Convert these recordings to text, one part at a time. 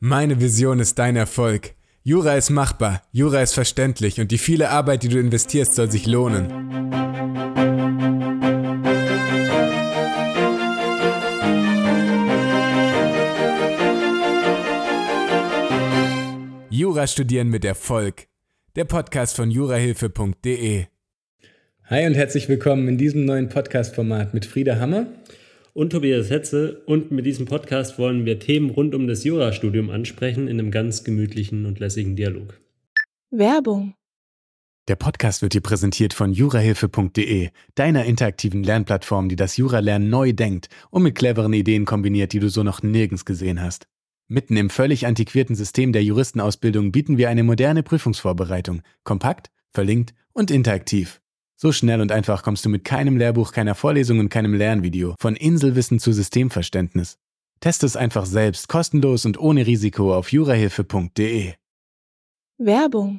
Meine Vision ist dein Erfolg. Jura ist machbar, Jura ist verständlich und die viele Arbeit, die du investierst, soll sich lohnen. Jura studieren mit Erfolg. Der Podcast von jurahilfe.de. Hi und herzlich willkommen in diesem neuen Podcast-Format mit Frieda Hammer und Tobias Hetze, und mit diesem Podcast wollen wir Themen rund um das Jurastudium ansprechen in einem ganz gemütlichen und lässigen Dialog. Werbung. Der Podcast wird dir präsentiert von jurahilfe.de, deiner interaktiven Lernplattform, die das Juralernen neu denkt und mit cleveren Ideen kombiniert, die du so noch nirgends gesehen hast. Mitten im völlig antiquierten System der Juristenausbildung bieten wir eine moderne Prüfungsvorbereitung, kompakt, verlinkt und interaktiv. So schnell und einfach kommst du mit keinem Lehrbuch, keiner Vorlesung und keinem Lernvideo von Inselwissen zu Systemverständnis. Teste es einfach selbst, kostenlos und ohne Risiko auf jurahilfe.de. Werbung.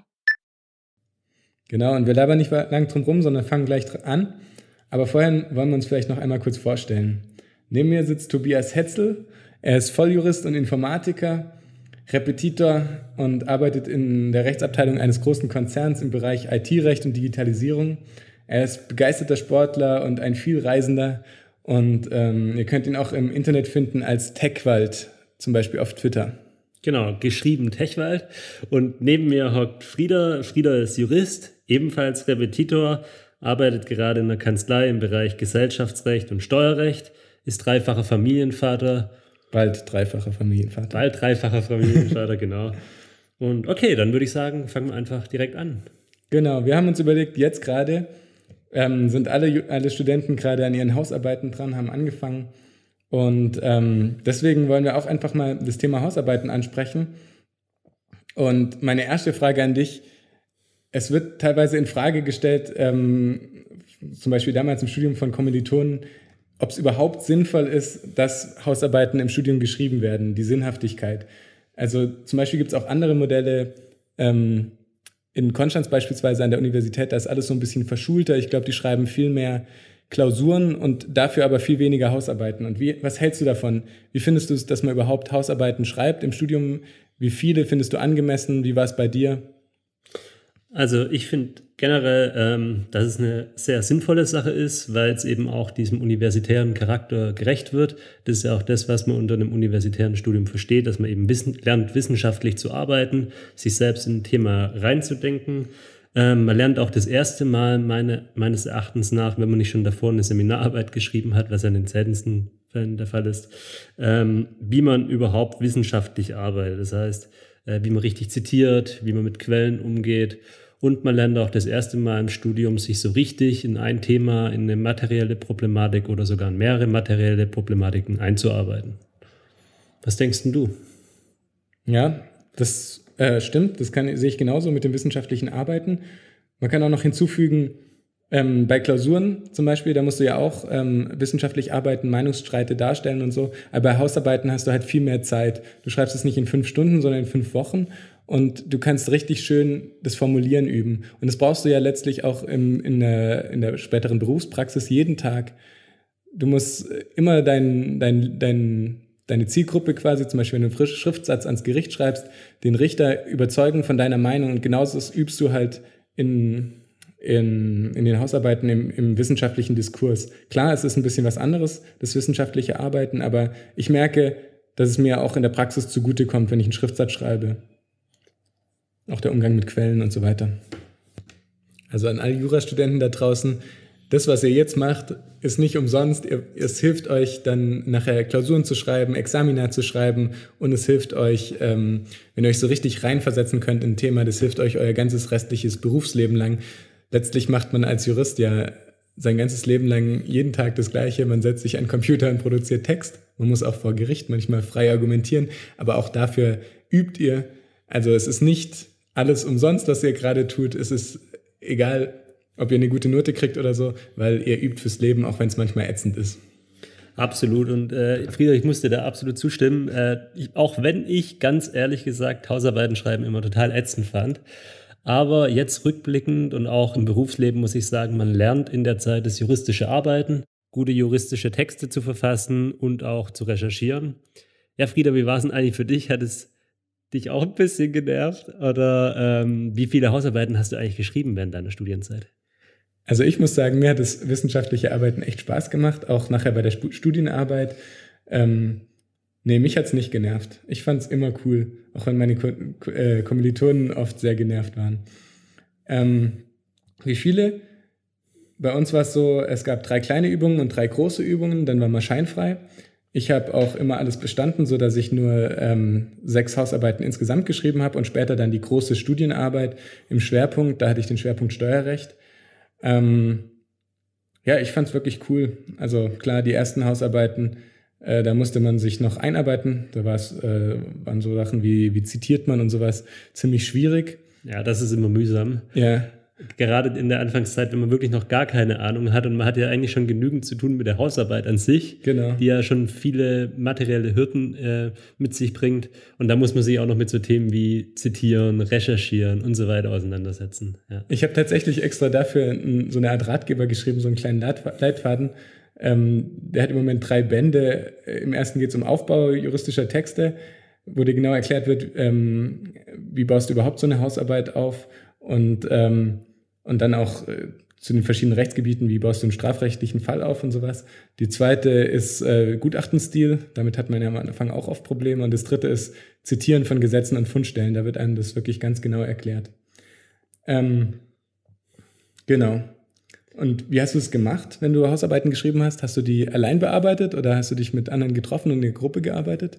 Genau, und wir labern nicht lang drum rum, sondern fangen gleich an. Aber vorher wollen wir uns vielleicht noch einmal kurz vorstellen. Neben mir sitzt Tobias Hetzel. Er ist Volljurist und Informatiker, Repetitor und arbeitet in der Rechtsabteilung eines großen Konzerns im Bereich IT-Recht und Digitalisierung. Er ist begeisterter Sportler und ein Vielreisender, und ihr könnt ihn auch im Internet finden als Techwald, zum Beispiel auf Twitter. Genau, geschrieben Techwald. Und neben mir hockt Frieda. Frieda ist Jurist, ebenfalls Repetitor, arbeitet gerade in der Kanzlei im Bereich Gesellschaftsrecht und Steuerrecht, ist dreifacher Familienvater. Bald dreifacher Familienvater, genau. Und okay, dann würde ich sagen, fangen wir einfach direkt an. Genau, wir haben uns überlegt, jetzt gerade sind alle Studenten gerade an ihren Hausarbeiten dran, haben angefangen. Und deswegen wollen wir auch einfach mal das Thema Hausarbeiten ansprechen. Und meine erste Frage an dich: Es wird teilweise in Frage gestellt, zum Beispiel damals im Studium von Kommilitonen, ob es überhaupt sinnvoll ist, dass Hausarbeiten im Studium geschrieben werden, die Sinnhaftigkeit. Also zum Beispiel gibt es auch andere Modelle, in Konstanz beispielsweise an der Universität, da ist alles so ein bisschen verschulter. Ich glaube, die schreiben viel mehr Klausuren und dafür aber viel weniger Hausarbeiten. Und was hältst du davon? Wie findest du es, dass man überhaupt Hausarbeiten schreibt im Studium? Wie viele findest du angemessen? Wie war es bei dir? Also ich finde generell, dass es eine sehr sinnvolle Sache ist, weil es eben auch diesem universitären Charakter gerecht wird. Das ist ja auch das, was man unter einem universitären Studium versteht, dass man eben lernt, wissenschaftlich zu arbeiten, sich selbst in ein Thema reinzudenken. Man lernt auch das erste Mal, meines Erachtens nach, wenn man nicht schon davor eine Seminararbeit geschrieben hat, was ja in den seltensten Fällen der Fall ist, wie man überhaupt wissenschaftlich arbeitet. Das heißt, wie man richtig zitiert, wie man mit Quellen umgeht. Und man lernt auch das erste Mal im Studium, sich so richtig in ein Thema, in eine materielle Problematik oder sogar in mehrere materielle Problematiken einzuarbeiten. Was denkst denn du? Ja, das stimmt. Das sehe ich genauso mit dem wissenschaftlichen Arbeiten. Man kann auch noch hinzufügen, bei Klausuren zum Beispiel, da musst du ja auch wissenschaftlich arbeiten, Meinungsstreite darstellen und so. Aber bei Hausarbeiten hast du halt viel mehr Zeit. Du schreibst es nicht in 5 Stunden, sondern in 5 Wochen. Und du kannst richtig schön das Formulieren üben. Und das brauchst du ja letztlich auch in der späteren Berufspraxis jeden Tag. Du musst immer deine Zielgruppe quasi, zum Beispiel wenn du einen Schriftsatz ans Gericht schreibst, den Richter überzeugen von deiner Meinung. Und genauso das übst du halt in den Hausarbeiten im wissenschaftlichen Diskurs. Klar, es ist ein bisschen was anderes, das wissenschaftliche Arbeiten, aber ich merke, dass es mir auch in der Praxis zugutekommt, wenn ich einen Schriftsatz schreibe. Auch der Umgang mit Quellen und so weiter. Also an alle Jurastudenten da draußen, das, was ihr jetzt macht, ist nicht umsonst. Es hilft euch dann nachher Klausuren zu schreiben, Examina zu schreiben, und es hilft euch, wenn ihr euch so richtig reinversetzen könnt in ein Thema, das hilft euch euer ganzes restliches Berufsleben lang. Letztlich macht man als Jurist ja sein ganzes Leben lang jeden Tag das Gleiche. Man setzt sich an den Computer und produziert Text. Man muss auch vor Gericht manchmal frei argumentieren, aber auch dafür übt ihr. Also es ist nicht alles umsonst, was ihr gerade tut. Es ist egal, ob ihr eine gute Note kriegt oder so, weil ihr übt fürs Leben, auch wenn es manchmal ätzend ist. Absolut. Und Frieda, ich muss dir da absolut zustimmen. Auch wenn ich ganz ehrlich gesagt Hausarbeiten schreiben immer total ätzend fand. Aber jetzt rückblickend und auch im Berufsleben muss ich sagen, man lernt in der Zeit das juristische Arbeiten, gute juristische Texte zu verfassen und auch zu recherchieren. Ja, Frieda, wie war es denn eigentlich für dich? Hat es dich auch ein bisschen genervt? Oder wie viele Hausarbeiten hast du eigentlich geschrieben während deiner Studienzeit? Also ich muss sagen, mir hat das wissenschaftliche Arbeiten echt Spaß gemacht, auch nachher bei der Studienarbeit. Nee, mich hat's nicht genervt. Ich fand's immer cool, auch wenn meine Kommilitonen oft sehr genervt waren. Wie viele? Bei uns war es so, es gab 3 kleine Übungen und 3 große Übungen, dann war man scheinfrei. Ich habe auch immer alles bestanden, sodass ich nur 6 Hausarbeiten insgesamt geschrieben habe und später dann die große Studienarbeit im Schwerpunkt, da hatte ich den Schwerpunkt Steuerrecht. Ja, ich fand es wirklich cool. Also klar, die ersten Hausarbeiten, da musste man sich noch einarbeiten. Da waren so Sachen wie zitiert man und sowas ziemlich schwierig. Ja, das ist immer mühsam. Ja. Gerade in der Anfangszeit, wenn man wirklich noch gar keine Ahnung hat und man hat ja eigentlich schon genügend zu tun mit der Hausarbeit an sich, Genau. Die ja schon viele materielle Hürden mit sich bringt. Und da muss man sich auch noch mit so Themen wie zitieren, recherchieren und so weiter auseinandersetzen. Ja. Ich habe tatsächlich extra dafür so eine Art Ratgeber geschrieben, so einen kleinen Leitfaden. Der hat im Moment 3 Bände. Im ersten geht es um Aufbau juristischer Texte, wo dir genau erklärt wird, wie baust du überhaupt so eine Hausarbeit auf und dann auch zu den verschiedenen Rechtsgebieten, wie baust du einen strafrechtlichen Fall auf und sowas. Die zweite ist Gutachtenstil, damit hat man ja am Anfang auch oft Probleme. Und das dritte ist Zitieren von Gesetzen und Fundstellen, da wird einem das wirklich ganz genau erklärt. Genau. Und wie hast du es gemacht, wenn du Hausarbeiten geschrieben hast? Hast du die allein bearbeitet oder hast du dich mit anderen getroffen und in der Gruppe gearbeitet?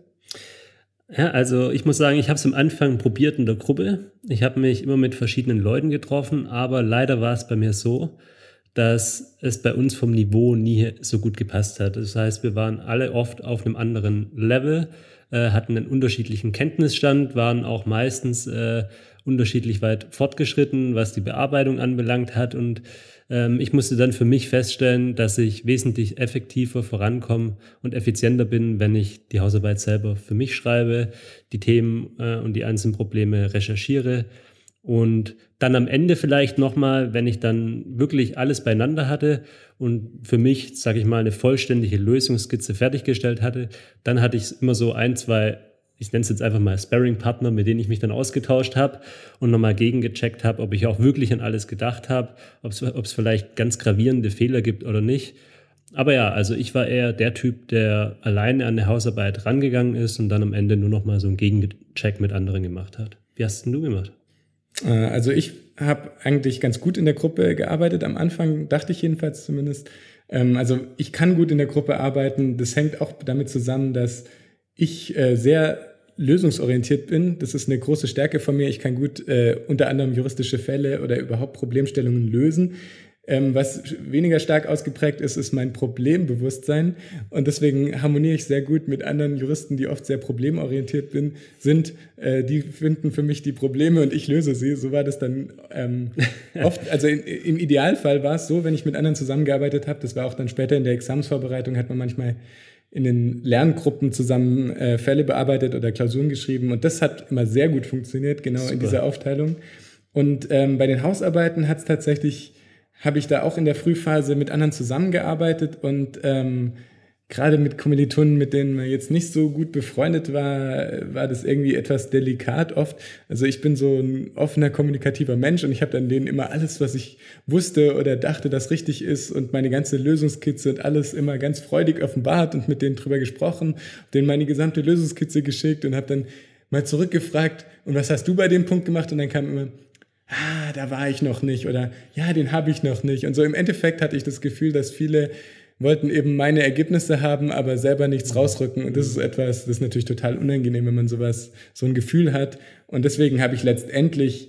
Ja, also ich muss sagen, ich habe es am Anfang probiert in der Gruppe. Ich habe mich immer mit verschiedenen Leuten getroffen, aber leider war es bei mir so, dass es bei uns vom Niveau nie so gut gepasst hat. Das heißt, wir waren alle oft auf einem anderen Level, hatten einen unterschiedlichen Kenntnisstand, waren auch meistens unterschiedlich weit fortgeschritten, was die Bearbeitung anbelangt hat. Und ich musste dann für mich feststellen, dass ich wesentlich effektiver vorankomme und effizienter bin, wenn ich die Hausarbeit selber für mich schreibe, die Themen und die einzelnen Probleme recherchiere und dann am Ende vielleicht nochmal, wenn ich dann wirklich alles beieinander hatte und für mich, sage ich mal, eine vollständige Lösungsskizze fertiggestellt hatte, dann hatte ich immer so 1, 2, ich nenne es jetzt einfach mal Sparring-Partner, mit denen ich mich dann ausgetauscht habe und nochmal gegengecheckt habe, ob ich auch wirklich an alles gedacht habe, ob es vielleicht ganz gravierende Fehler gibt oder nicht. Aber ja, also ich war eher der Typ, der alleine an eine Hausarbeit rangegangen ist und dann am Ende nur nochmal so einen Gegencheck mit anderen gemacht hat. Wie hast denn du gemacht? Also ich habe eigentlich ganz gut in der Gruppe gearbeitet, am Anfang dachte ich jedenfalls zumindest. Also ich kann gut in der Gruppe arbeiten, das hängt auch damit zusammen, dass ich sehr lösungsorientiert bin. Das ist eine große Stärke von mir. Ich kann gut unter anderem juristische Fälle oder überhaupt Problemstellungen lösen. Was weniger stark ausgeprägt ist, ist mein Problembewusstsein. Und deswegen harmoniere ich sehr gut mit anderen Juristen, die oft sehr problemorientiert sind. Die finden für mich die Probleme und ich löse sie. So war das dann oft. Also im Idealfall war es so, wenn ich mit anderen zusammengearbeitet habe. Das war auch dann später in der Examensvorbereitung, hat man manchmal in den Lerngruppen zusammen Fälle bearbeitet oder Klausuren geschrieben. Und das hat immer sehr gut funktioniert, genau. Super. In dieser Aufteilung. Und bei den Hausarbeiten habe ich da auch in der Frühphase mit anderen zusammengearbeitet und gerade mit Kommilitonen, mit denen man jetzt nicht so gut befreundet war das irgendwie etwas delikat oft. Also ich bin so ein offener, kommunikativer Mensch und ich habe dann denen immer alles, was ich wusste oder dachte, das richtig ist und meine ganze Lösungskizze und alles immer ganz freudig offenbart und mit denen drüber gesprochen, denen meine gesamte Lösungskizze geschickt und habe dann mal zurückgefragt, und was hast du bei dem Punkt gemacht? Und dann kam immer, da war ich noch nicht oder ja, den habe ich noch nicht. Und so im Endeffekt hatte ich das Gefühl, dass viele wollten eben meine Ergebnisse haben, aber selber nichts rausrücken. Und das ist etwas, das ist natürlich total unangenehm, wenn man so ein Gefühl hat. Und deswegen habe ich letztendlich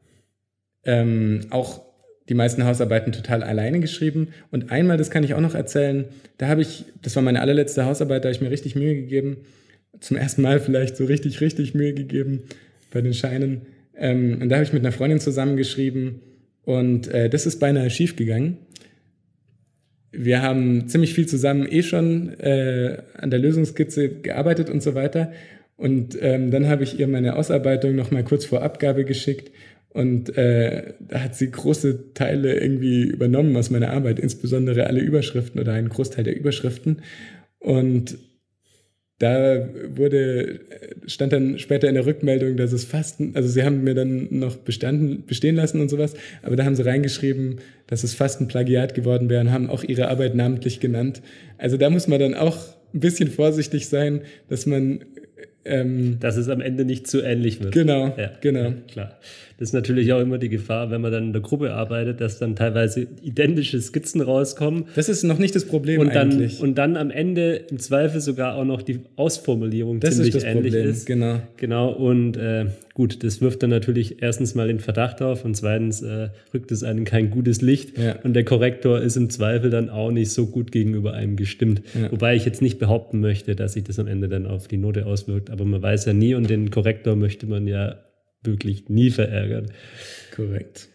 auch die meisten Hausarbeiten total alleine geschrieben. Und einmal, das kann ich auch noch erzählen, das war meine allerletzte Hausarbeit, da habe ich mir richtig Mühe gegeben. Zum ersten Mal vielleicht so richtig Mühe gegeben bei den Scheinen. Und da habe ich mit einer Freundin zusammengeschrieben und das ist beinahe schief gegangen. Wir haben ziemlich viel zusammen schon an der Lösungskizze gearbeitet und so weiter. Und dann habe ich ihr meine Ausarbeitung noch mal kurz vor Abgabe geschickt und da hat sie große Teile irgendwie übernommen aus meiner Arbeit, insbesondere alle Überschriften oder einen Großteil der Überschriften. Und stand dann später in der Rückmeldung, dass es also sie haben mir dann noch bestehen lassen und sowas, aber da haben sie reingeschrieben, dass es fast ein Plagiat geworden wäre und haben auch ihre Arbeit namentlich genannt. Also da muss man dann auch ein bisschen vorsichtig sein, dass man dass es am Ende nicht zu ähnlich wird. Genau, genau. Ja, klar. Das ist natürlich auch immer die Gefahr, wenn man dann in der Gruppe arbeitet, dass dann teilweise identische Skizzen rauskommen. Das ist noch nicht das Problem eigentlich. Und dann am Ende im Zweifel sogar auch noch die Ausformulierung das ziemlich ist das ähnlich Problem. ist. Genau. Und gut, das wirft dann natürlich erstens mal den Verdacht auf und zweitens rückt es einem kein gutes Licht. Ja. Und der Korrektor ist im Zweifel dann auch nicht so gut gegenüber einem gestimmt. Ja. Wobei ich jetzt nicht behaupten möchte, dass sich das am Ende dann auf die Note auswirkt. Aber man weiß ja nie und den Korrektor möchte man ja wirklich nie verärgern. Korrekt.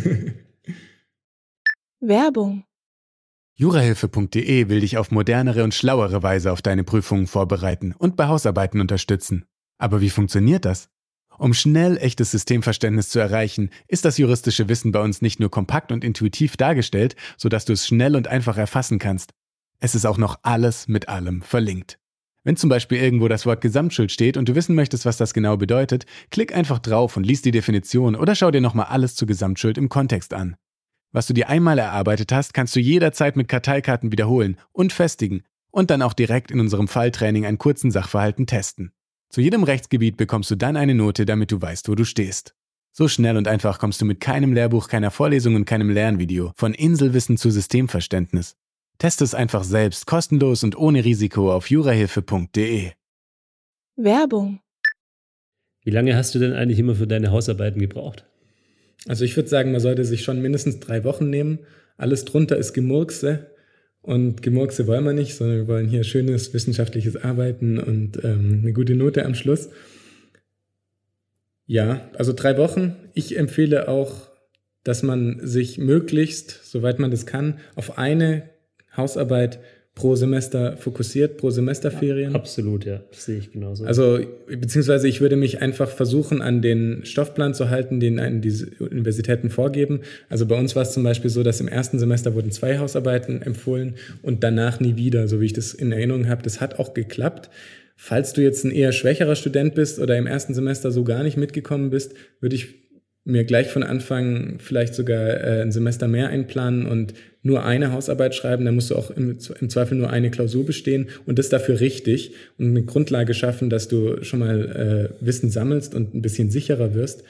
Werbung. Jurahilfe.de will dich auf modernere und schlauere Weise auf deine Prüfungen vorbereiten und bei Hausarbeiten unterstützen. Aber wie funktioniert das? Um schnell echtes Systemverständnis zu erreichen, ist das juristische Wissen bei uns nicht nur kompakt und intuitiv dargestellt, sodass du es schnell und einfach erfassen kannst. Es ist auch noch alles mit allem verlinkt. Wenn zum Beispiel irgendwo das Wort Gesamtschuld steht und du wissen möchtest, was das genau bedeutet, klick einfach drauf und lies die Definition oder schau dir nochmal alles zur Gesamtschuld im Kontext an. Was du dir einmal erarbeitet hast, kannst du jederzeit mit Karteikarten wiederholen und festigen und dann auch direkt in unserem Falltraining einen kurzen Sachverhalten testen. Zu jedem Rechtsgebiet bekommst du dann eine Note, damit du weißt, wo du stehst. So schnell und einfach kommst du mit keinem Lehrbuch, keiner Vorlesung und keinem Lernvideo von Inselwissen zu Systemverständnis. Teste es einfach selbst, kostenlos und ohne Risiko auf jurahilfe.de. Werbung. Wie lange hast du denn eigentlich immer für deine Hausarbeiten gebraucht? Also ich würde sagen, man sollte sich schon mindestens 3 Wochen nehmen. Alles drunter ist Gemurkse. Und Gemurkse wollen wir nicht, sondern wir wollen hier schönes wissenschaftliches Arbeiten und eine gute Note am Schluss. Ja, also 3 Wochen. Ich empfehle auch, dass man sich möglichst, soweit man das kann, auf eine Hausarbeit pro Semester fokussiert, pro Semesterferien. Absolut, ja. Das sehe ich genauso. Also, beziehungsweise ich würde mich einfach versuchen, an den Stoffplan zu halten, den einem diese Universitäten vorgeben. Also bei uns war es zum Beispiel so, dass im ersten Semester wurden 2 Hausarbeiten empfohlen und danach nie wieder, so wie ich das in Erinnerung habe. Das hat auch geklappt. Falls du jetzt ein eher schwächerer Student bist oder im ersten Semester so gar nicht mitgekommen bist, würde ich mir gleich von Anfang vielleicht sogar ein Semester mehr einplanen und nur eine Hausarbeit schreiben. Dann musst du auch im Zweifel nur eine Klausur bestehen und das dafür richtig und eine Grundlage schaffen, dass du schon mal Wissen sammelst und ein bisschen sicherer wirst.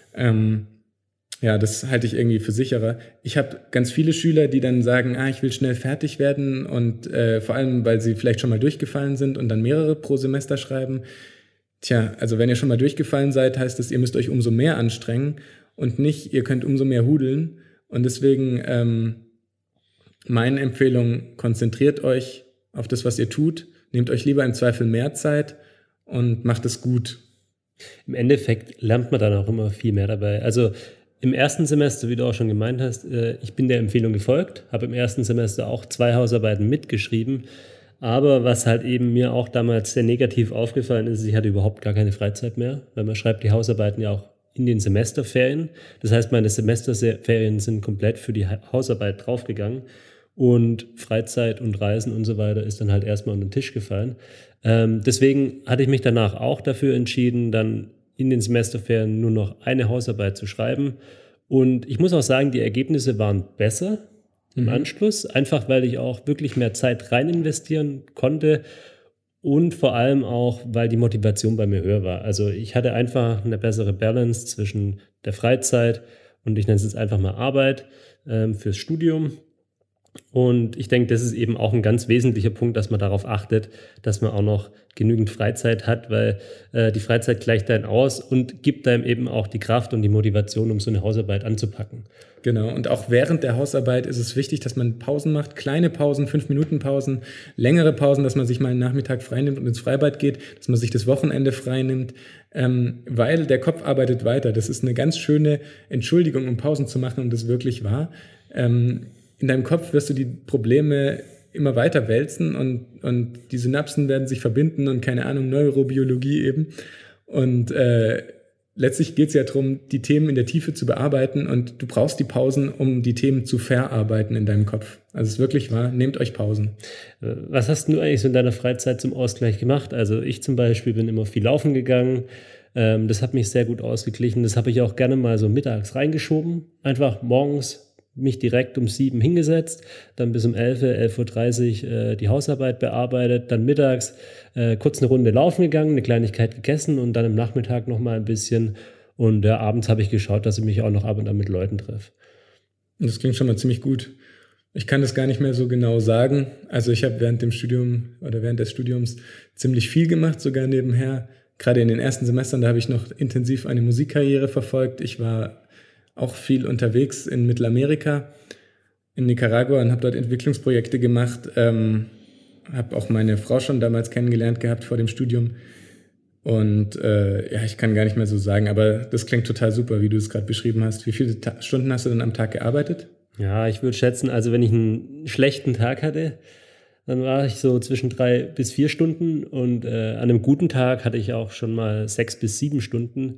Ja, das halte ich irgendwie für sicherer. Ich habe ganz viele Schüler, die dann sagen, ich will schnell fertig werden und vor allem, weil sie vielleicht schon mal durchgefallen sind und dann mehrere pro Semester schreiben. Tja, also wenn ihr schon mal durchgefallen seid, heißt das, ihr müsst euch umso mehr anstrengen und nicht, ihr könnt umso mehr hudeln. Und deswegen meine Empfehlung, konzentriert euch auf das, was ihr tut. Nehmt euch lieber im Zweifel mehr Zeit und macht es gut. Im Endeffekt lernt man dann auch immer viel mehr dabei. Also im ersten Semester, wie du auch schon gemeint hast, ich bin der Empfehlung gefolgt, habe im ersten Semester auch 2 Hausarbeiten mitgeschrieben. Aber was halt eben mir auch damals sehr negativ aufgefallen ist, ich hatte überhaupt gar keine Freizeit mehr, weil man schreibt die Hausarbeiten ja auch in den Semesterferien. Das heißt, meine Semesterferien sind komplett für die Hausarbeit draufgegangen und Freizeit und Reisen und so weiter ist dann halt erstmal unter den Tisch gefallen. Deswegen hatte ich mich danach auch dafür entschieden, dann in den Semesterferien nur noch eine Hausarbeit zu schreiben. Und ich muss auch sagen, die Ergebnisse waren besser im Anschluss, einfach weil ich auch wirklich mehr Zeit rein investieren konnte und vor allem auch, weil die Motivation bei mir höher war. Also ich hatte einfach eine bessere Balance zwischen der Freizeit und ich nenne es jetzt einfach mal Arbeit fürs Studium. Und ich denke, das ist eben auch ein ganz wesentlicher Punkt, dass man darauf achtet, dass man auch noch genügend Freizeit hat, weil die Freizeit gleicht einen aus und gibt einem eben auch die Kraft und die Motivation, um so eine Hausarbeit anzupacken. Genau, und auch während der Hausarbeit ist es wichtig, dass man Pausen macht, kleine Pausen, 5-Minuten-Pausen, längere Pausen, dass man sich mal einen Nachmittag freinimmt und ins Freibad geht, dass man sich das Wochenende freinimmt, weil der Kopf arbeitet weiter. Das ist eine ganz schöne Entschuldigung, um Pausen zu machen und das wirklich wahr. In deinem Kopf wirst du die Probleme immer weiter wälzen und die Synapsen werden sich verbinden und keine Ahnung, Neurobiologie eben. Und letztlich geht es ja darum, die Themen in der Tiefe zu bearbeiten und du brauchst die Pausen, um die Themen zu verarbeiten in deinem Kopf. Also es ist wirklich wahr, nehmt euch Pausen. Was hast du eigentlich so in deiner Freizeit zum Ausgleich gemacht? Also ich zum Beispiel bin immer viel laufen gegangen. Das hat mich sehr gut ausgeglichen. Das habe ich auch gerne mal so mittags reingeschoben. Einfach morgens mich direkt um 7 hingesetzt, dann bis um 11:30 Uhr die Hausarbeit bearbeitet, dann mittags kurz eine Runde laufen gegangen, eine Kleinigkeit gegessen und dann am Nachmittag nochmal ein bisschen. Und abends habe ich geschaut, dass ich mich auch noch ab und an mit Leuten treffe. Das klingt schon mal ziemlich gut. Ich kann das gar nicht mehr so genau sagen. Also ich habe während des Studiums ziemlich viel gemacht, sogar nebenher. Gerade in den ersten Semestern, da habe ich noch intensiv eine Musikkarriere verfolgt. Ich war auch viel unterwegs in Mittelamerika, in Nicaragua und habe dort Entwicklungsprojekte gemacht. Habe auch meine Frau schon damals kennengelernt gehabt vor dem Studium. Und ich kann gar nicht mehr so sagen, aber das klingt total super, wie du es gerade beschrieben hast. Wie viele Stunden hast du denn am Tag gearbeitet? Ja, ich würde schätzen, also wenn ich einen schlechten Tag hatte, dann war ich so zwischen 3 bis 4 Stunden und an einem guten Tag hatte ich auch schon mal 6 bis 7 Stunden,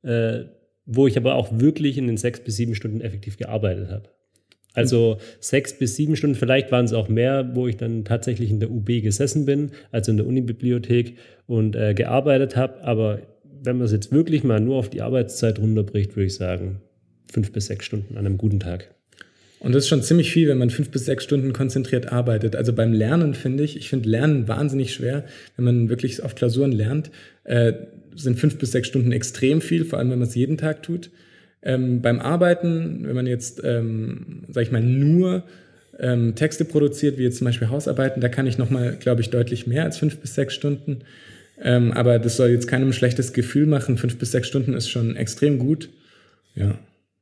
wo ich aber auch wirklich in den 6 bis 7 Stunden effektiv gearbeitet habe. Also 6 bis 7 Stunden, vielleicht waren es auch mehr, wo ich dann tatsächlich in der UB gesessen bin, also in der Unibibliothek und gearbeitet habe. Aber wenn man es jetzt wirklich mal nur auf die Arbeitszeit runterbricht, würde ich sagen 5 bis 6 Stunden an einem guten Tag. Und das ist schon ziemlich viel, wenn man 5 bis 6 Stunden konzentriert arbeitet. Also beim Lernen finde Lernen wahnsinnig schwer, wenn man wirklich auf Klausuren lernt, sind 5 bis 6 Stunden extrem viel, vor allem wenn man es jeden Tag tut. Beim Arbeiten, wenn man jetzt, nur Texte produziert, wie jetzt zum Beispiel Hausarbeiten, da kann ich nochmal, glaube ich, deutlich mehr als 5 bis 6 Stunden. Aber das soll jetzt keinem ein schlechtes Gefühl machen. 5 bis 6 Stunden ist schon extrem gut. Ja.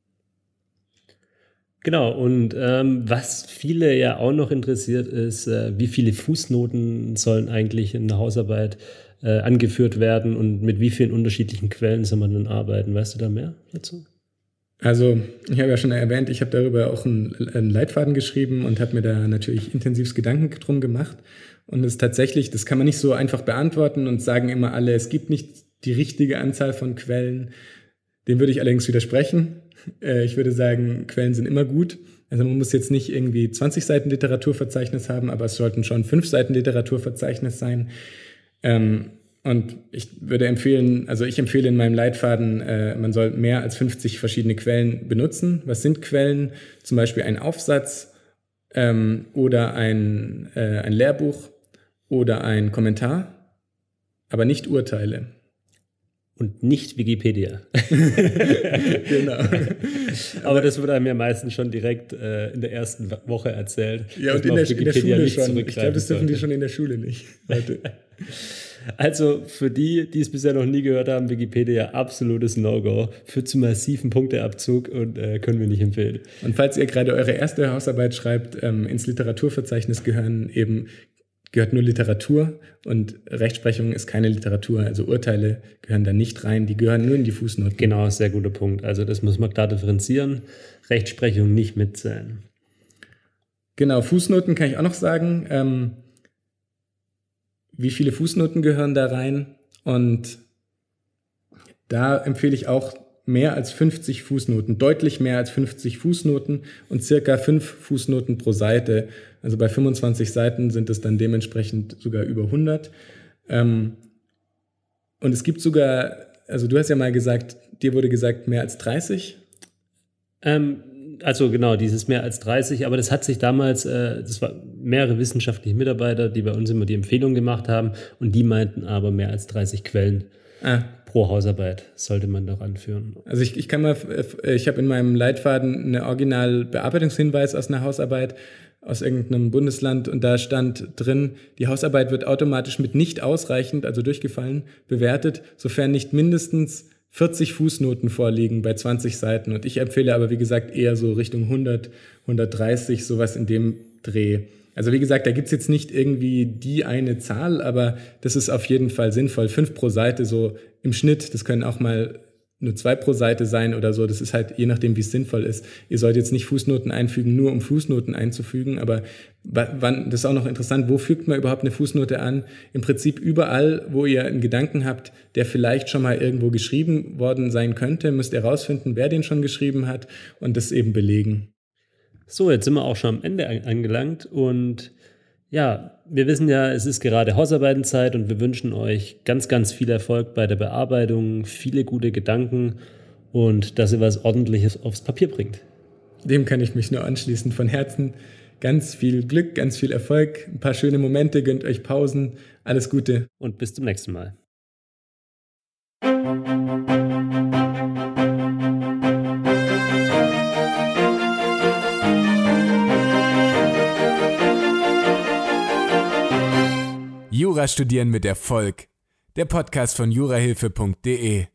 Genau, und was viele ja auch noch interessiert ist, wie viele Fußnoten sollen eigentlich in der Hausarbeit angeführt werden und mit wie vielen unterschiedlichen Quellen soll man dann arbeiten? Weißt du da mehr dazu? Also ich habe ja schon erwähnt, ich habe darüber auch einen Leitfaden geschrieben und habe mir da natürlich intensivst Gedanken drum gemacht. Und es ist tatsächlich, das kann man nicht so einfach beantworten und sagen immer alle, es gibt nicht die richtige Anzahl von Quellen. Dem würde ich allerdings widersprechen. Ich würde sagen, Quellen sind immer gut. Also man muss jetzt nicht irgendwie 20 Seiten Literaturverzeichnis haben, aber es sollten schon 5 Seiten Literaturverzeichnis sein. Und ich empfehle in meinem Leitfaden, man soll mehr als 50 verschiedene Quellen benutzen. Was sind Quellen? Zum Beispiel ein Aufsatz oder ein Lehrbuch oder ein Kommentar, aber nicht Urteile. Und nicht Wikipedia. Genau. Aber das wurde einem ja meistens schon direkt in der ersten Woche erzählt. Ja, und in der Schule schon. Ich glaube, das dürfen die schon in der Schule nicht heute. Also für die es bisher noch nie gehört haben, Wikipedia absolutes No-Go, führt zu massiven Punkteabzug und können wir nicht empfehlen. Und falls ihr gerade eure erste Hausarbeit schreibt, ins Literaturverzeichnis gehört nur Literatur und Rechtsprechung ist keine Literatur, also Urteile gehören da nicht rein, die gehören nur in die Fußnoten. Genau, sehr guter Punkt. Also das muss man klar differenzieren, Rechtsprechung nicht mitzählen. Genau, Fußnoten kann ich auch noch sagen. Wie viele Fußnoten gehören da rein? Und da empfehle ich auch mehr als 50 Fußnoten, deutlich mehr als 50 Fußnoten und circa 5 Fußnoten pro Seite. Also bei 25 Seiten sind es dann dementsprechend sogar über 100. Und es gibt sogar, also du hast ja mal gesagt, dir wurde gesagt mehr als 30? Also genau, dieses mehr als 30, aber das hat sich damals, das waren mehrere wissenschaftliche Mitarbeiter, die bei uns immer die Empfehlung gemacht haben und die meinten aber mehr als 30 Quellen pro Hausarbeit sollte man doch anführen. Also ich habe in meinem Leitfaden einen Originalbearbeitungshinweis aus einer Hausarbeit aus irgendeinem Bundesland und da stand drin, die Hausarbeit wird automatisch mit nicht ausreichend, also durchgefallen, bewertet, sofern nicht mindestens 40 Fußnoten vorliegen bei 20 Seiten. Und ich empfehle aber, wie gesagt, eher so Richtung 100, 130, sowas in dem Dreh. Also wie gesagt, da gibt's jetzt nicht irgendwie die eine Zahl, aber das ist auf jeden Fall sinnvoll. 5 pro Seite so im Schnitt, das können auch mal nur 2 pro Seite sein oder so. Das ist halt je nachdem, wie es sinnvoll ist. Ihr sollt jetzt nicht Fußnoten einfügen, nur um Fußnoten einzufügen, aber das ist auch noch interessant, wo fügt man überhaupt eine Fußnote an? Im Prinzip überall, wo ihr einen Gedanken habt, der vielleicht schon mal irgendwo geschrieben worden sein könnte, müsst ihr rausfinden, wer den schon geschrieben hat und das eben belegen. So, jetzt sind wir auch schon am Ende angelangt und ja, wir wissen ja, es ist gerade Hausarbeitenzeit und wir wünschen euch ganz, ganz viel Erfolg bei der Bearbeitung, viele gute Gedanken und dass ihr was Ordentliches aufs Papier bringt. Dem kann ich mich nur anschließen. Von Herzen ganz viel Glück, ganz viel Erfolg, ein paar schöne Momente, gönnt euch Pausen, alles Gute. Und bis zum nächsten Mal. Jura studieren mit Erfolg. Der Podcast von jurahilfe.de